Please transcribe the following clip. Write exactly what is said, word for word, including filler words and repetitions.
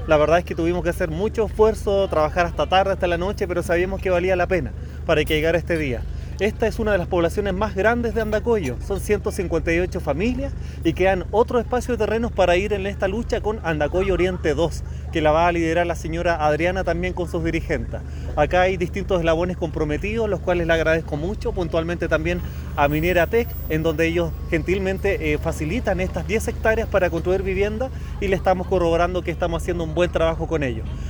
La verdad es que tuvimos que hacer mucho esfuerzo, trabajar hasta tarde, hasta la noche, pero sabíamos que valía la pena para que llegara este día. Esta es una de las poblaciones más grandes de Andacollo, son ciento cincuenta y ocho familias y quedan otro espacio de terrenos para ir en esta lucha con Andacollo Oriente dos, que la va a liderar la señora Adriana también con sus dirigentes. Acá hay distintos eslabones comprometidos, los cuales le agradezco mucho, puntualmente también a Minera Tech, en donde ellos gentilmente eh, facilitan estas diez hectáreas para construir vivienda y le estamos corroborando que estamos haciendo un buen trabajo con ellos.